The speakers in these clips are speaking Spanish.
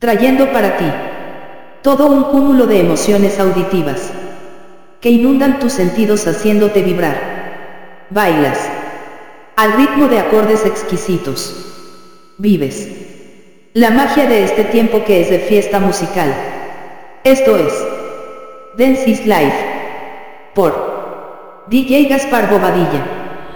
trayendo para ti todo un cúmulo de emociones auditivas que inundan tus sentidos haciéndote vibrar. Bailas al ritmo de acordes exquisitos. Vives la magia de este tiempo que es de fiesta musical. Esto es Dance is Life por DJ Gaspar Bobadilla.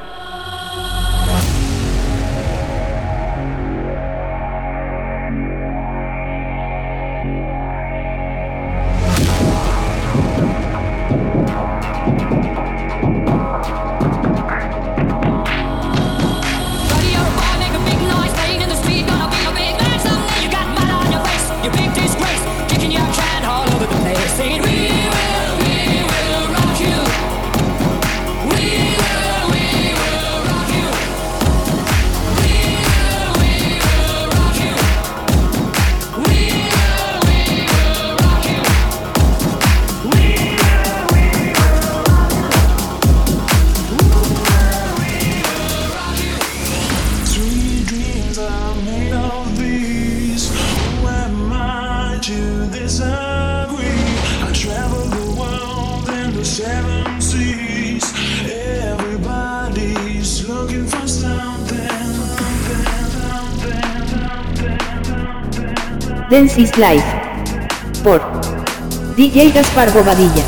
Dance is Life por DJ Gaspar Bobadilla.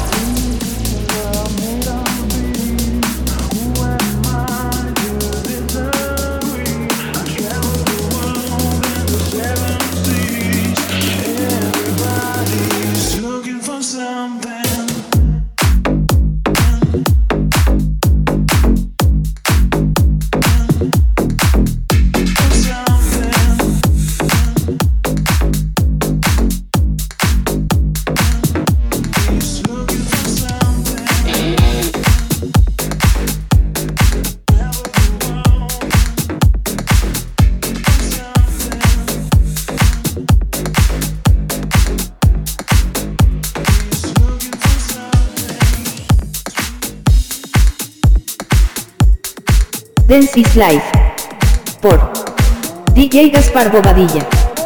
Dance is Life por DJ Gaspar Bobadilla.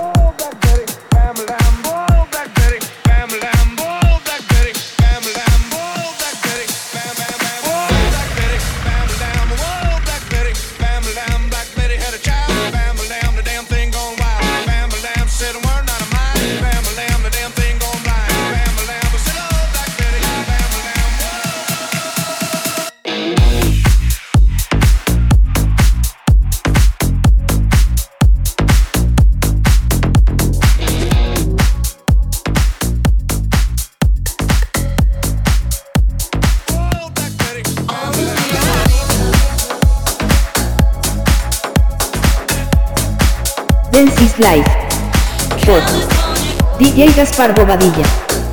Dance is Life por DJ Gaspar Bobadilla.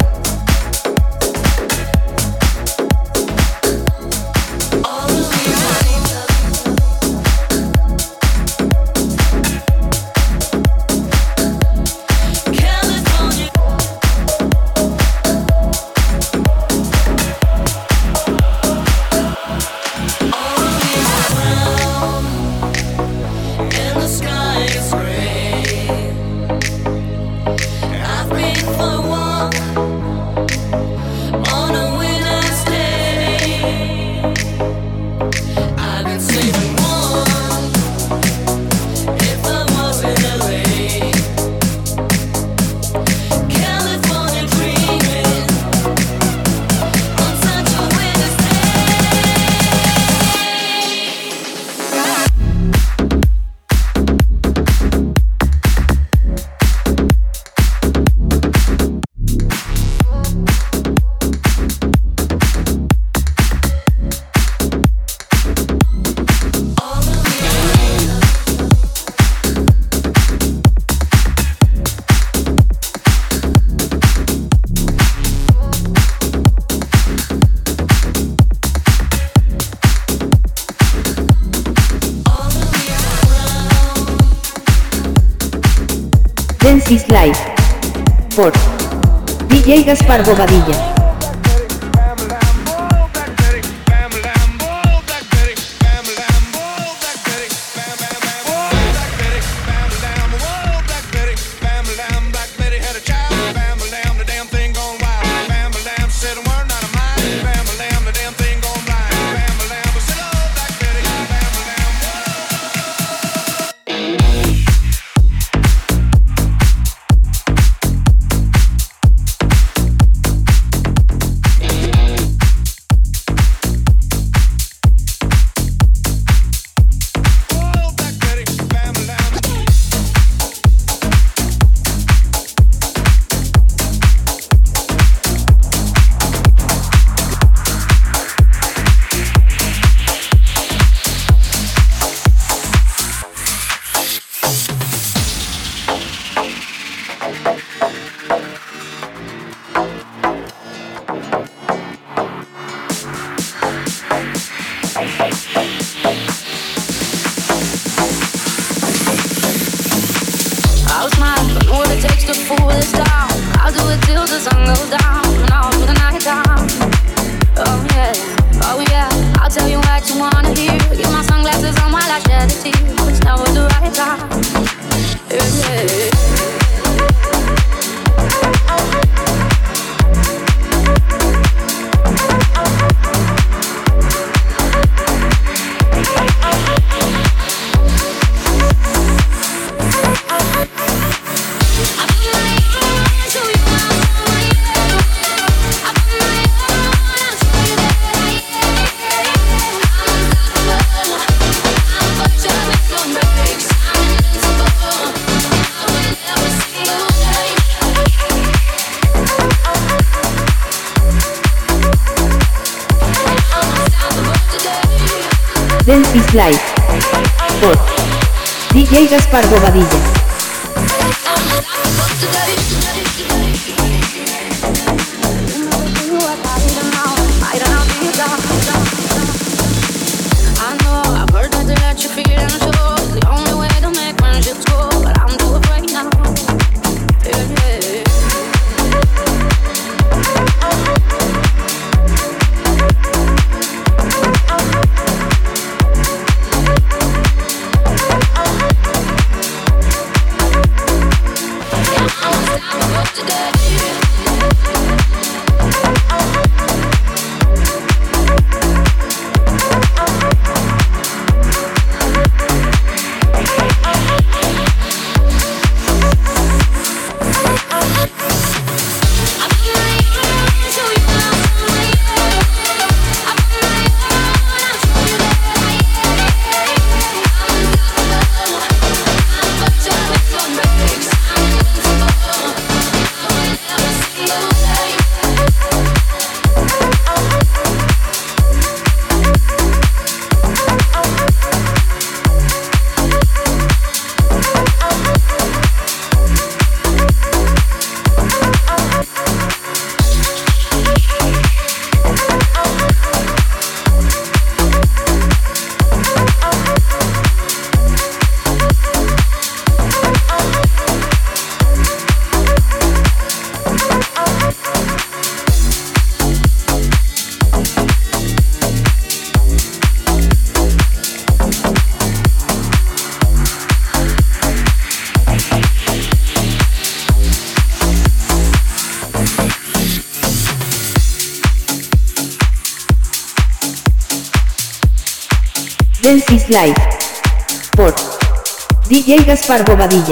Dance is Life por DJ Gaspar Bobadilla. Black Betty, sun goes down and all through the night time. Oh yeah, I'll tell you what you wanna hear. Get my sunglasses on while I shed a tear. It's never the right time. Yeah. Dance is Life por DJ Gaspar Bobadilla. Dance is Life por DJ Gaspar Bobadilla.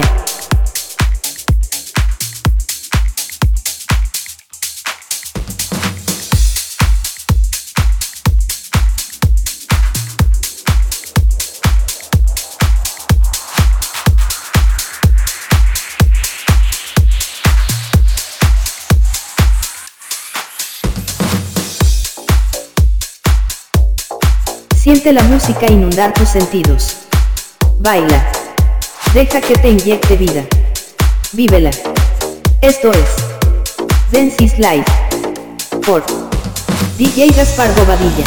Siente la música inundar tus sentidos. Baila. Deja que te inyecte vida. Vívela. Esto es Dance is Life por DJ Gaspar Bobadilla.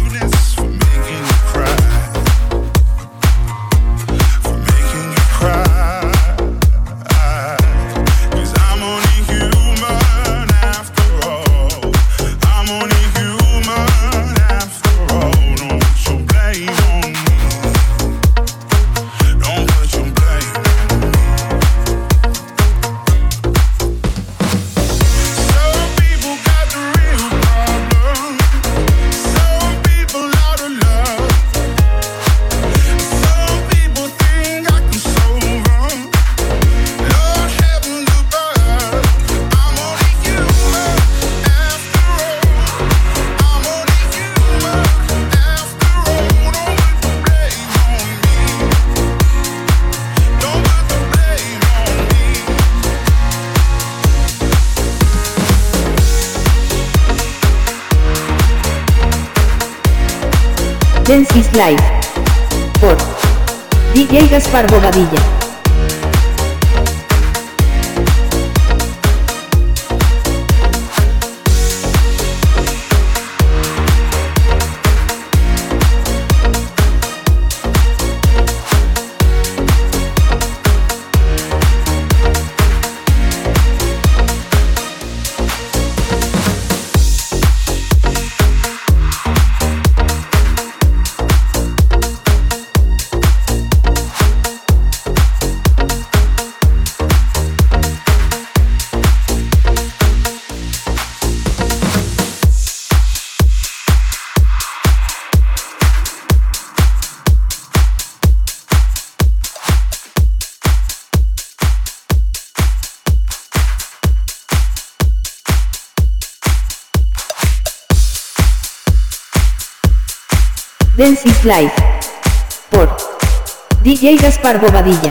Dance is Life por DJ Gaspar Bobadilla. Dance is Life por DJ Gaspar Bobadilla.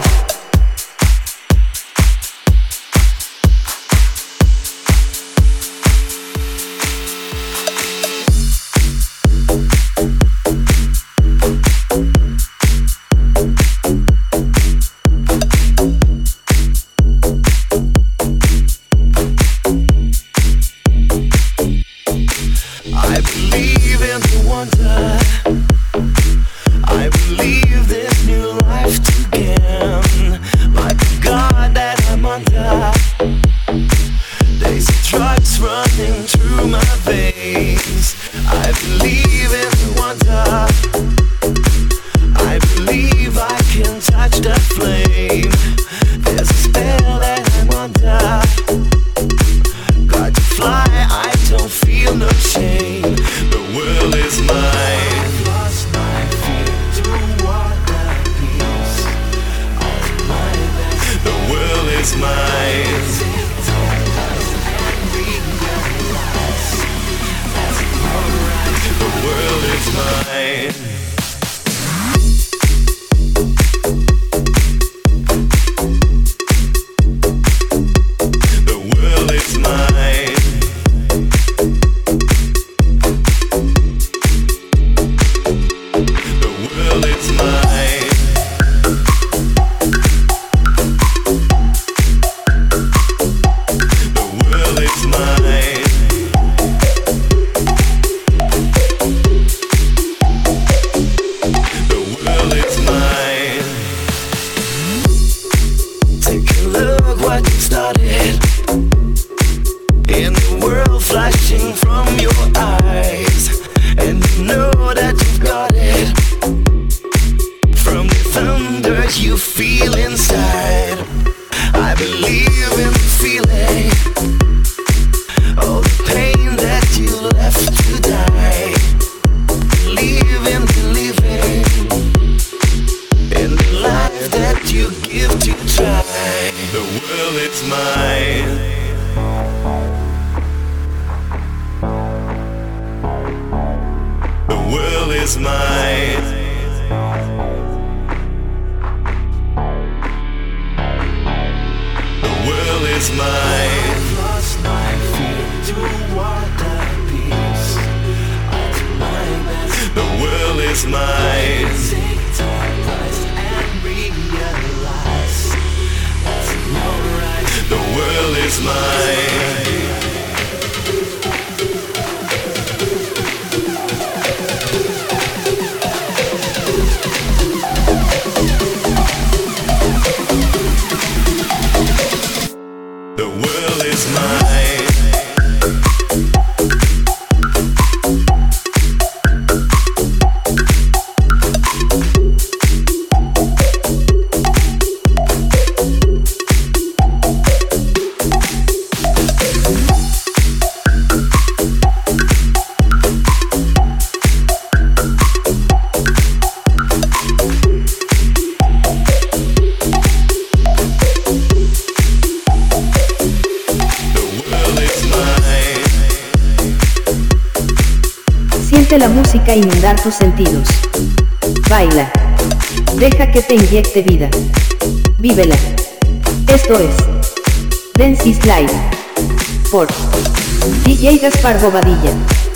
la música inundar tus sentidos. Baila. Deja que te inyecte vida. Vívela. Esto es Dance is Life por DJ Gaspar Bobadilla.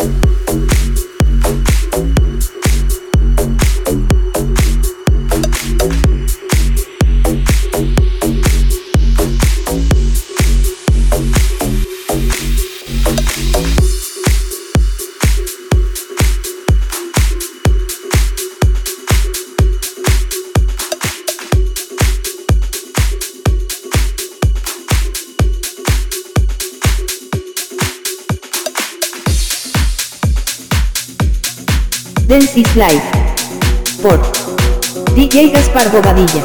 Dance is Life por DJ Gaspar Bobadilla.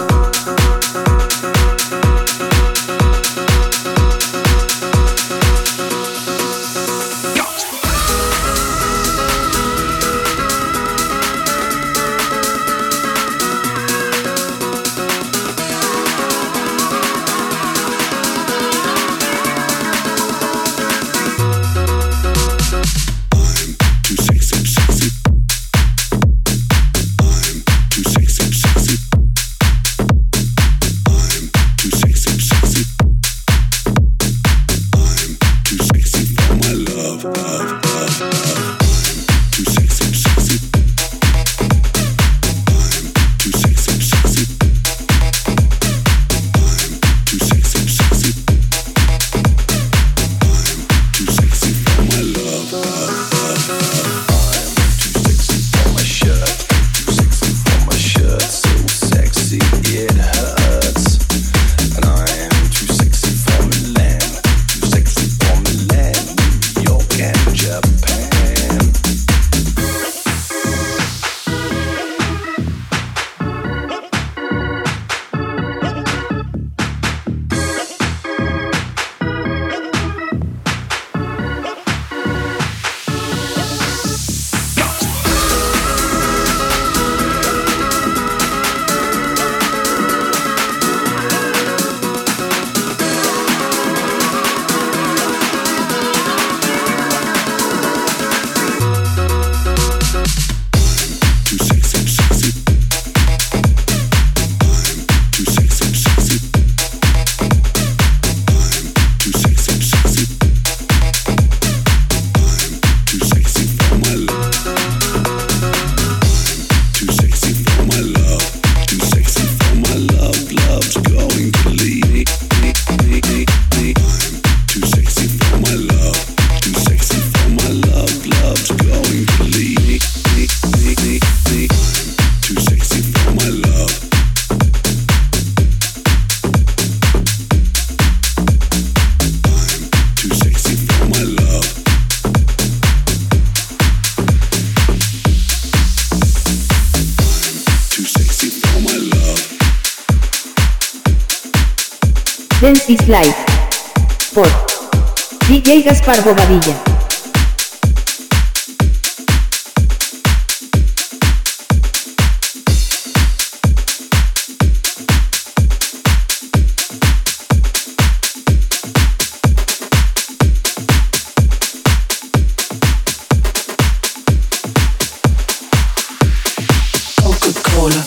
Dance is Life por DJ Gaspar Bobadilla. Coca-Cola.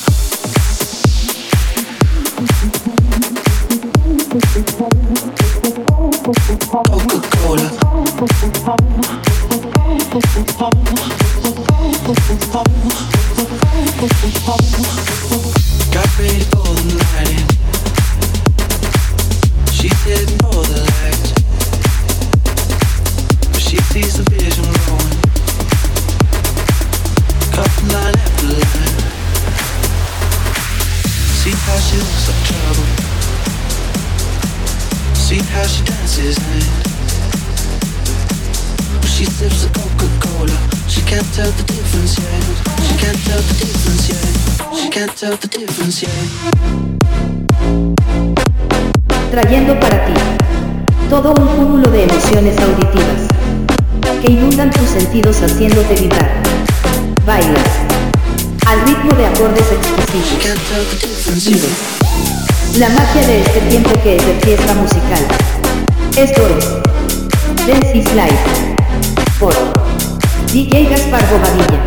Got ready for the night. She's heading for the light, but she sees the vision growing, cutting line after line. See how she looks like trouble. See how she dances and she sips the Coca-Cola. She can't tell the difference yet. She can't tell the difference yet. She can't tell the difference yet. Trayendo para ti todo un cúmulo de emociones auditivas que inundan tus sentidos haciéndote vibrar. Bailas al ritmo de acordes exquisitos. La magia de este tiempo que es de fiesta musical. Esto es Dance is Life por DJ Gaspar Bobadilla.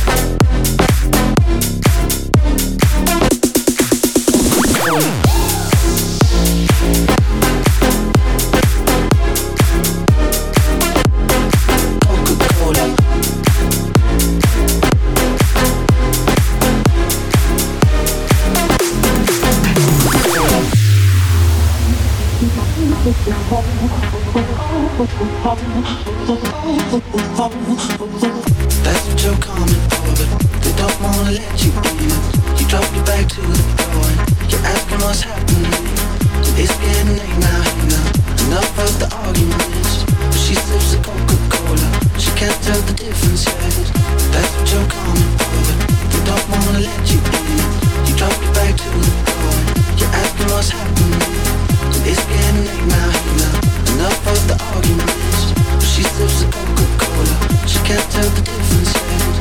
That's what you're coming for, but they don't wanna let you in. You drop your back to the floor and you're asking what's happening. It's getting late now, enough of the arguments. She sips a Coca-Cola, she can't tell the difference yet. That's what you're coming for, but they don't wanna let you in. You drop your back to the floor and you're asking what's happening. It's getting late now, enough of the arguments. She sips a Coca-Cola, she can't tell the difference yet.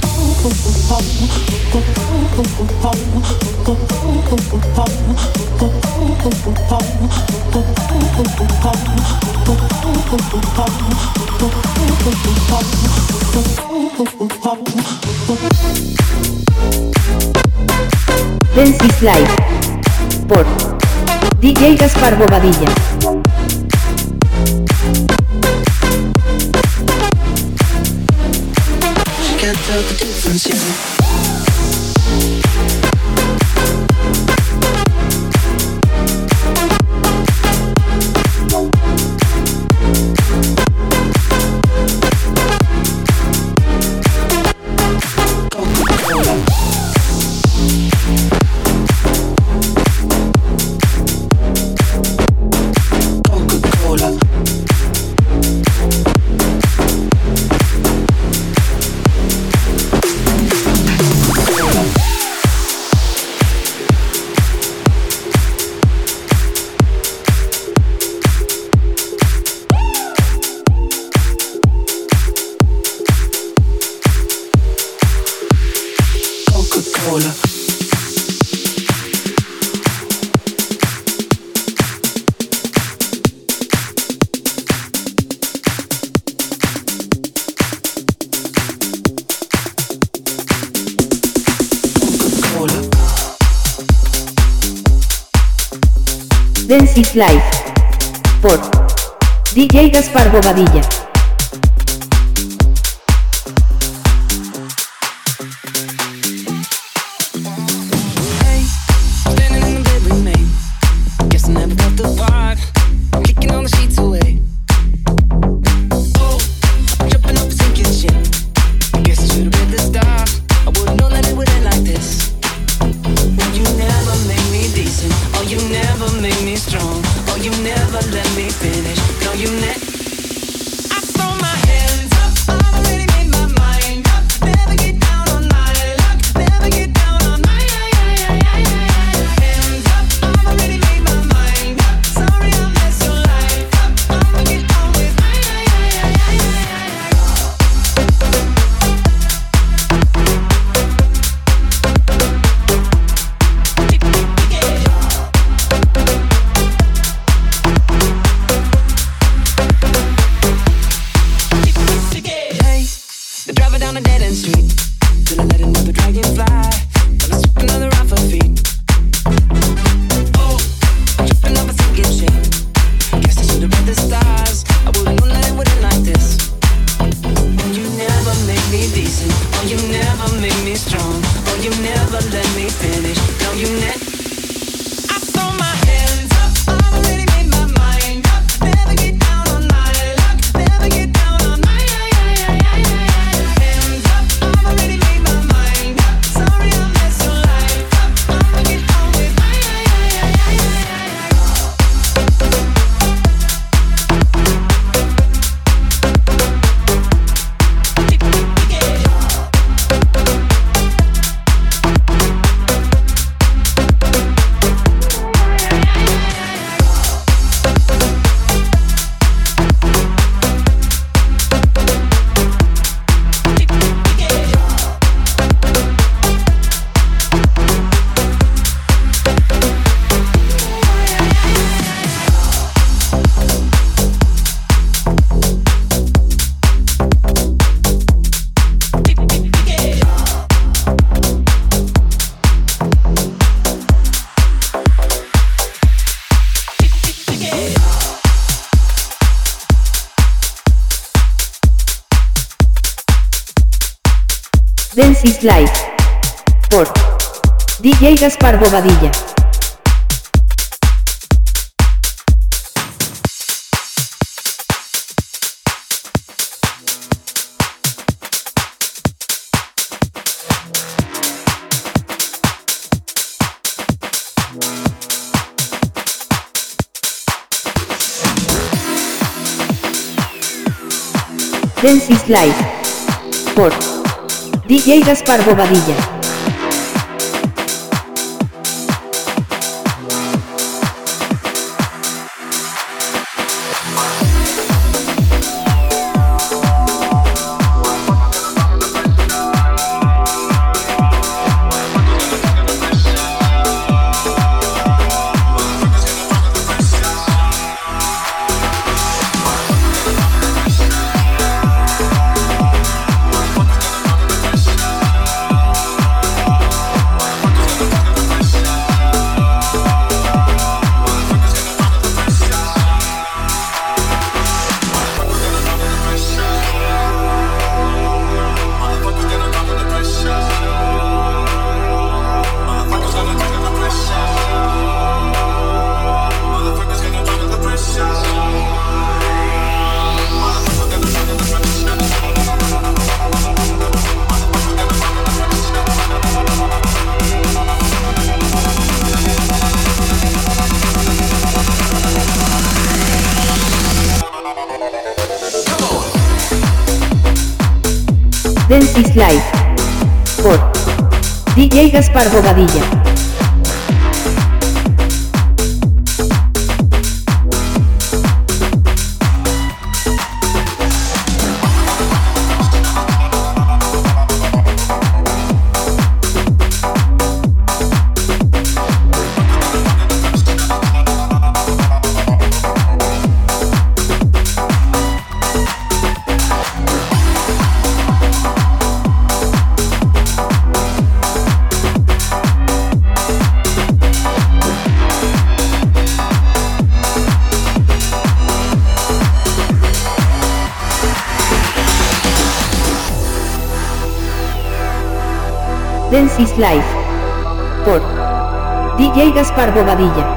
Dance is Life por DJ Gaspar Bobadilla. Can't tell the difference yet. Dance is Life por DJ Gaspar Bobadilla. Dance is Life. Por DJ Gaspar Bobadilla. Dance is Life. Por DJ Gaspar Bobadilla. Dance is Life. Por DJ Gaspar Bobadilla. Dance is Life. Por DJ Gaspar Bobadilla.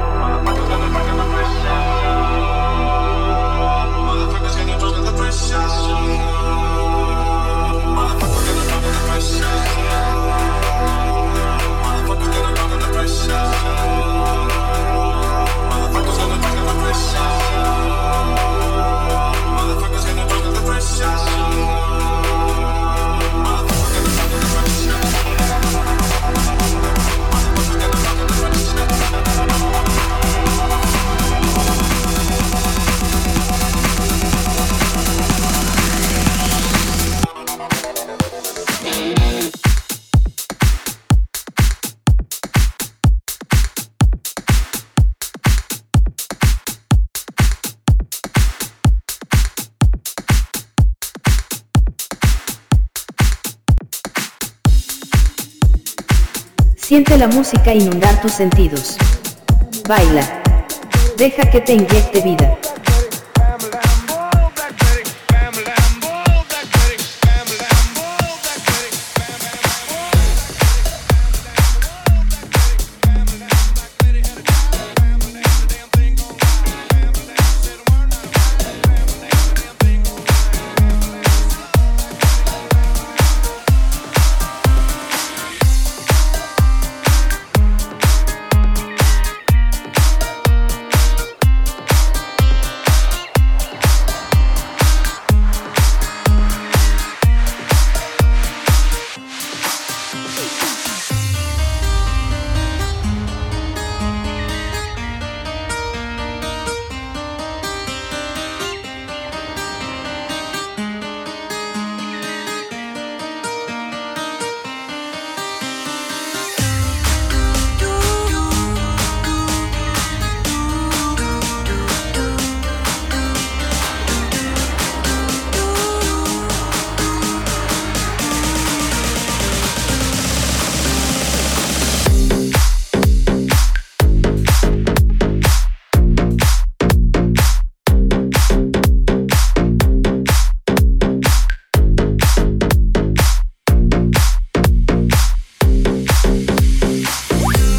Siente la música inundar tus sentidos. Baila. Deja que te inyecte vida.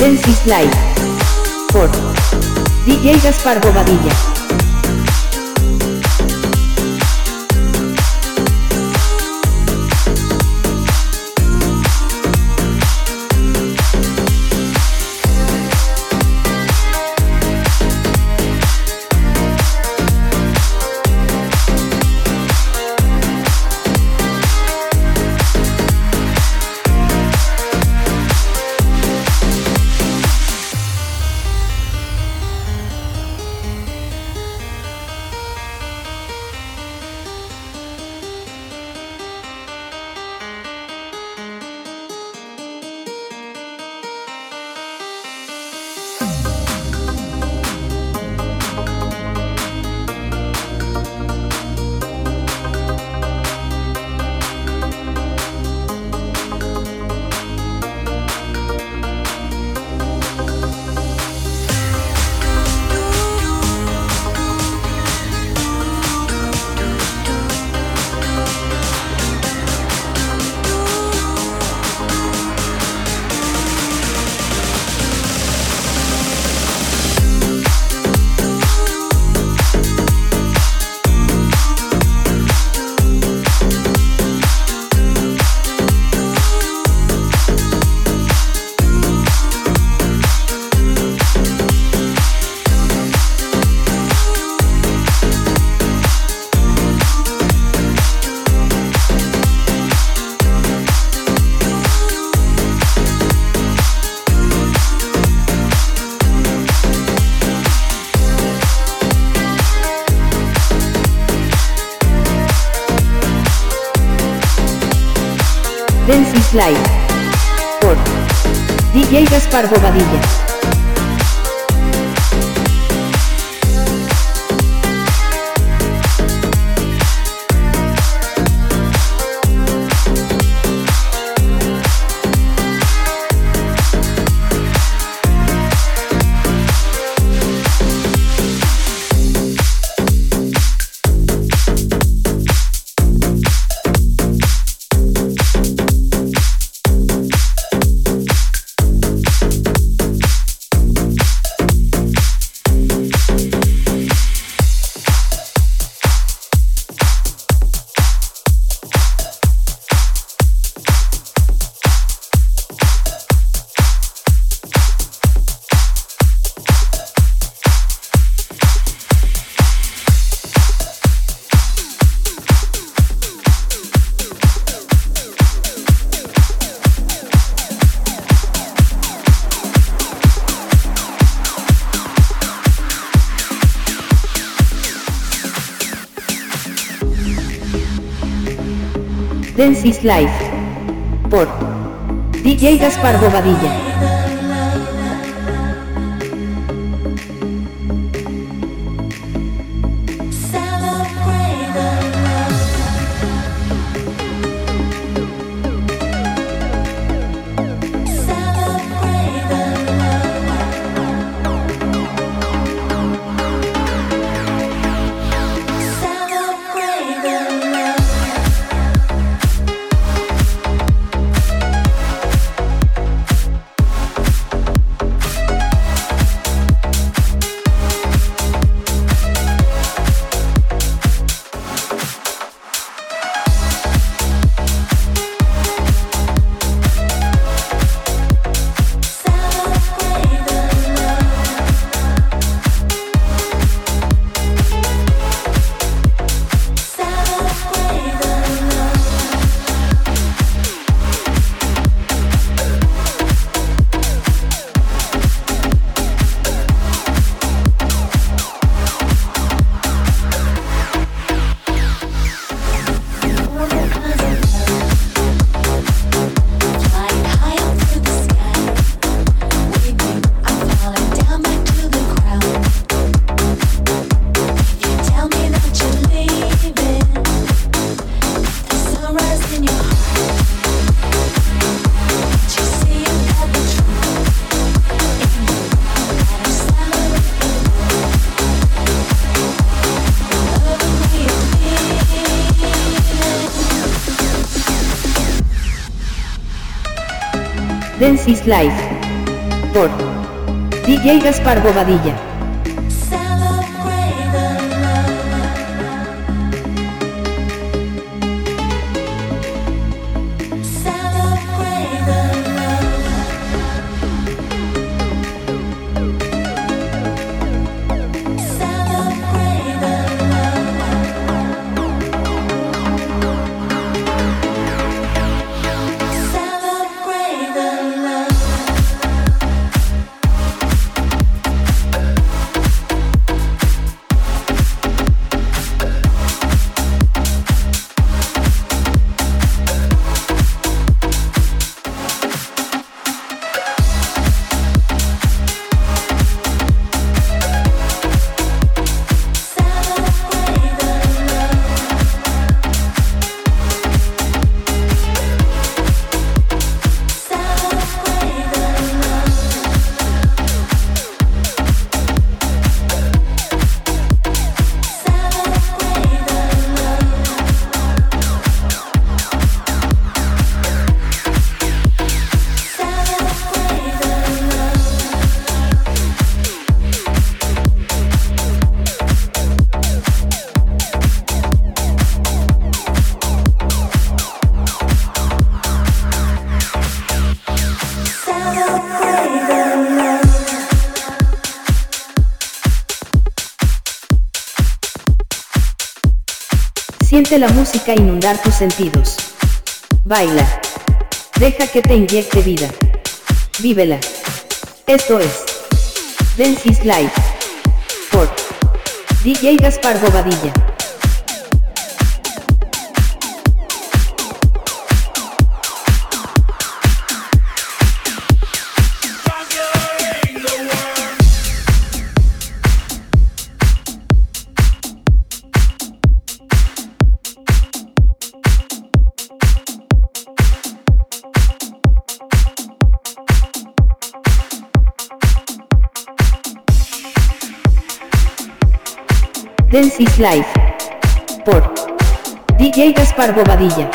Dance is Life. Por DJ Gaspar Bobadilla. Dance is Life. Por DJ Gaspar Bobadilla. Dance is Life. Por DJ Gaspar Bobadilla. Dance is Life. Por DJ Gaspar Bobadilla. Siente la música inundar tus sentidos. Baila. Deja que te inyecte vida. Vívela. Esto es Dance is Life. Por DJ Gaspar Bobadilla. Dance is Life. Por DJ Gaspar Bobadilla.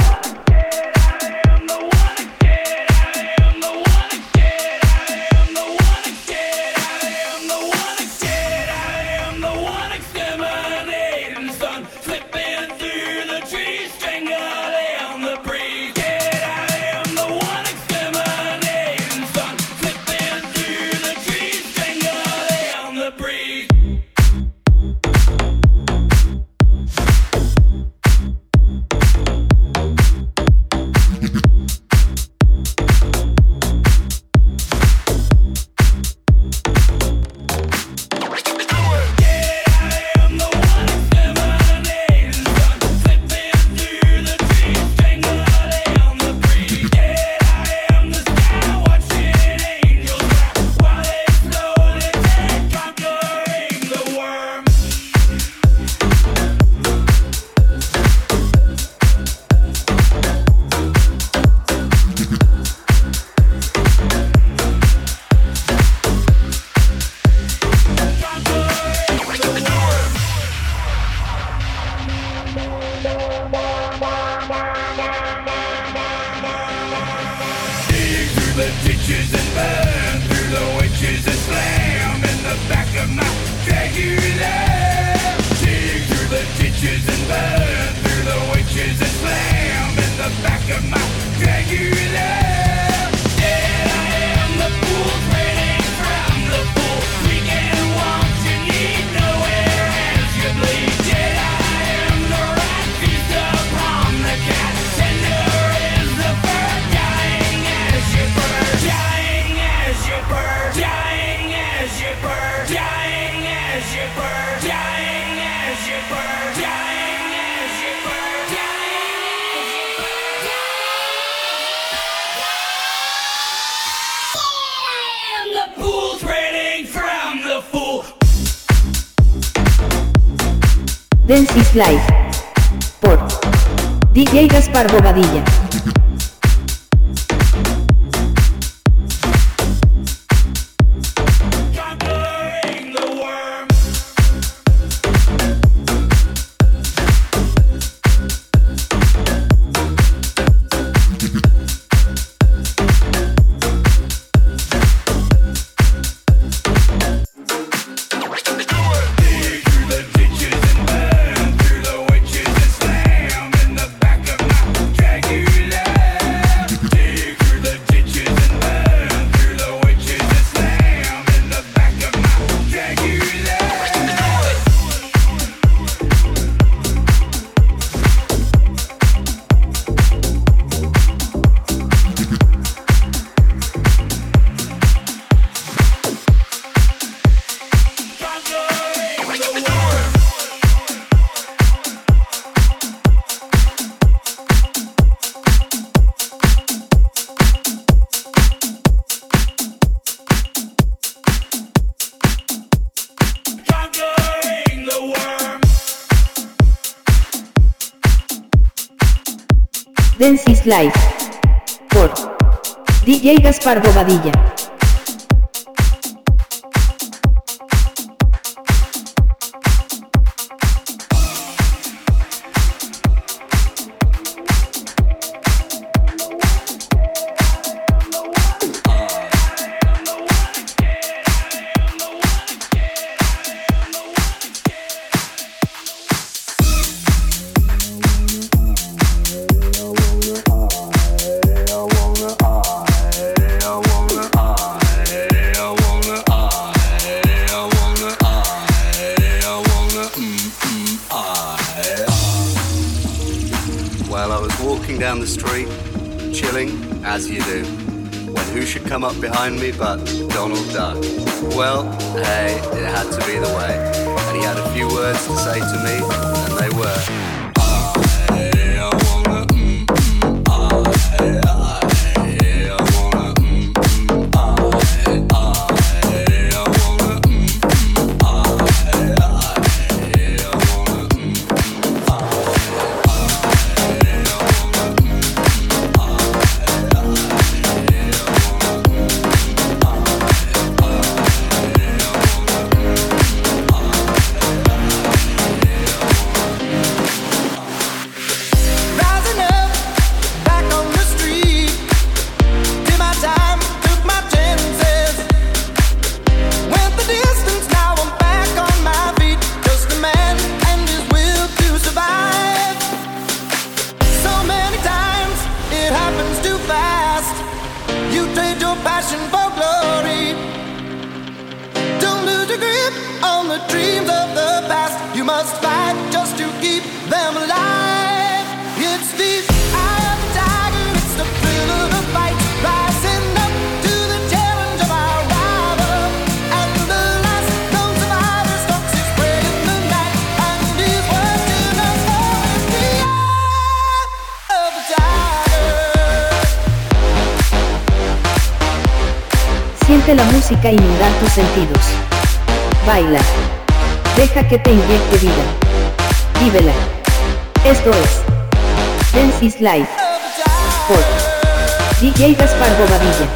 Dance is Life. Por DJ Gaspar Bobadilla. Dance is Life. Por DJ Gaspar Bobadilla. Down the street, chilling as you do, when who should come up behind me but Donald Duck. Well, hey, it had to be the way, and he had a few words to say to me, and they were Siente la música inundar tus sentidos. Baila. Deja que te inyecte vida. Vívela. Esto es Dance is Life. Por DJ Gaspar Bobadilla.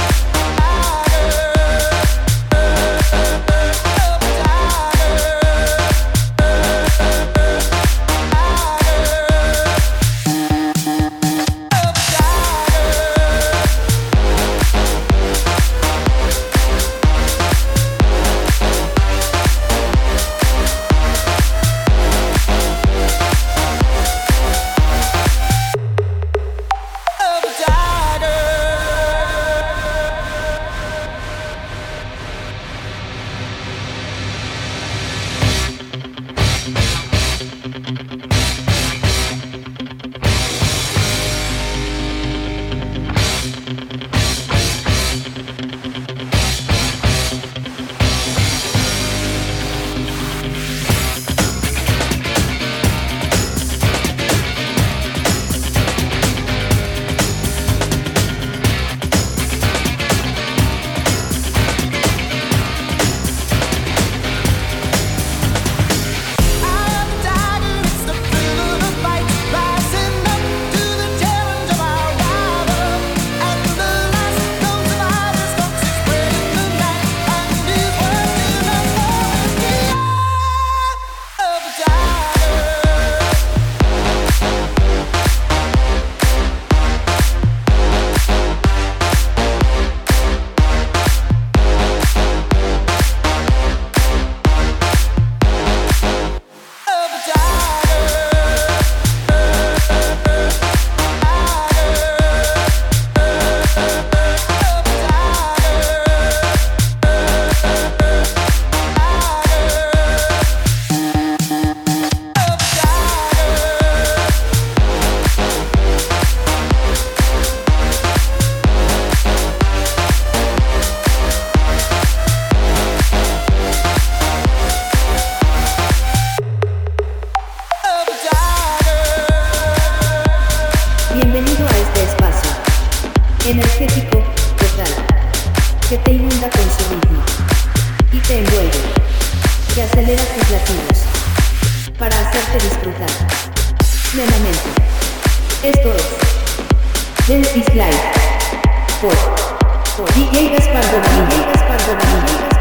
energético, total, que te inunda con su ritmo, y te envuelve, que acelera tus latidos, para hacerte disfrutar, plenamente. Esto es Dance is Life. Por DJ Gaspar Dominguez.